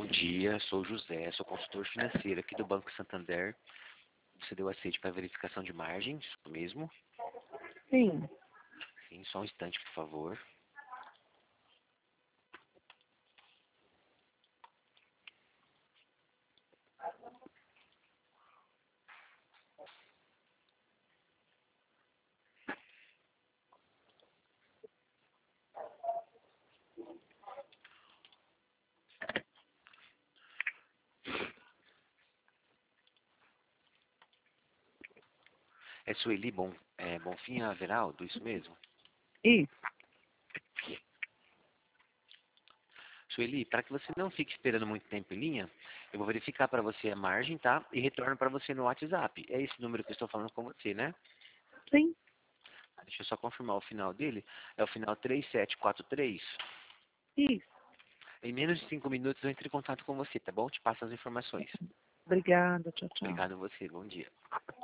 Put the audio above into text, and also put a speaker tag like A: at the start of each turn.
A: dia, sou o José, sou consultor financeiro aqui do Banco Santander. Você deu aceite para verificação de margens, isso mesmo?
B: Sim.
A: Sim, só um instante, por favor. É Sueli Bonfim Averaldo, isso mesmo?
B: Isso.
A: Sueli, para que você não fique esperando muito tempo em linha, eu vou verificar para você a margem, tá? E retorno para você no WhatsApp. É esse número que eu estou falando com você, né?
B: Sim.
A: Deixa eu só confirmar o final dele. É o final 3743.
B: Isso.
A: Em menos de 5 minutos eu entro em contato com você, tá bom? Te passo as informações.
B: Obrigada. Tchau, tchau.
A: Obrigado a você. Bom dia.